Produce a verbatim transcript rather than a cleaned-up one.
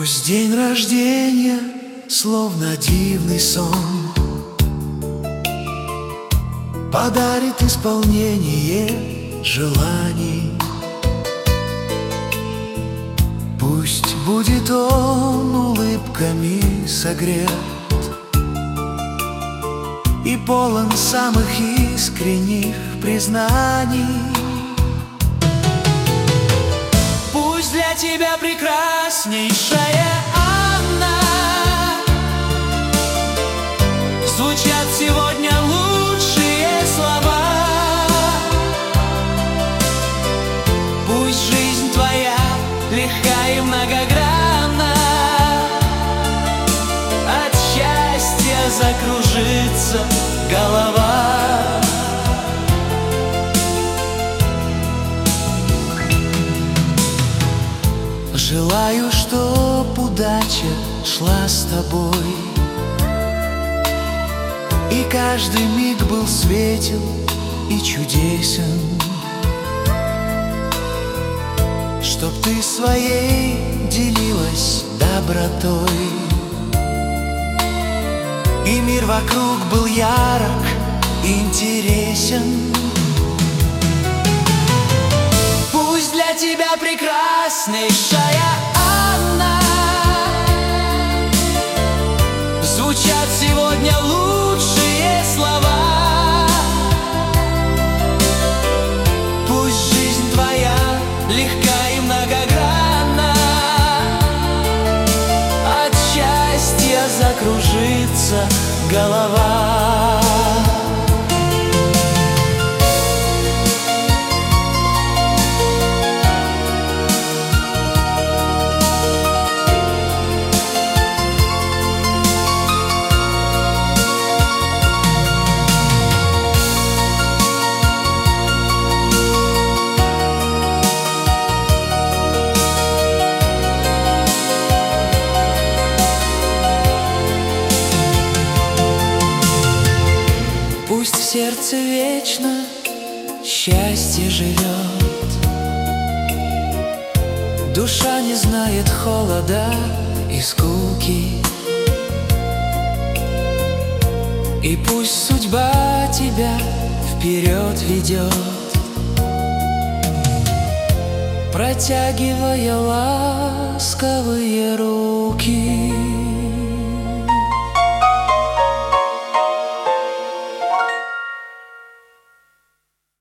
Пусть день рождения, словно дивный сон, подарит исполнение желаний. Пусть будет он улыбками согрет и полон самых искренних признаний. Пусть для тебя прекраснейшая Анна звучат сегодня лучшие слова. Пусть жизнь твоя легка и многогранна, от счастья закружится голова. Желаю, чтоб удача шла с тобой, и каждый миг был светел и чудесен, чтоб ты своей делилась добротой, и мир вокруг был ярок и интересен. Пусть для тебя прекраснейшая Анна звучат сегодня лучшие слова. Пусть жизнь твоя легка и многогранна, от счастья закружится голова. Пусть в сердце вечно счастье живет, душа не знает холода и скуки, и пусть судьба тебя вперед ведет, протягивая ласковые руки.